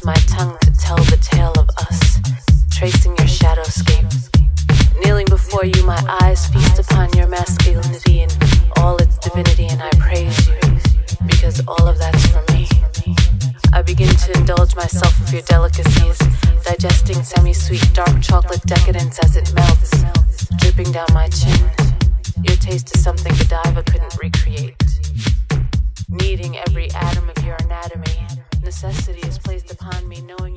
my tongue to tell the tale of us, tracing your shadowscape. Kneeling before you, my eyes feast upon your masculinity and all its divinity, and I praise you, because all of that's for me. I begin to indulge myself with your delicacies, digesting semi-sweet dark chocolate decadence as it melts, dripping down my chin. Your taste is something Godiva couldn't recreate. Needing every atom of your anatomy, necessity is placed upon me, knowing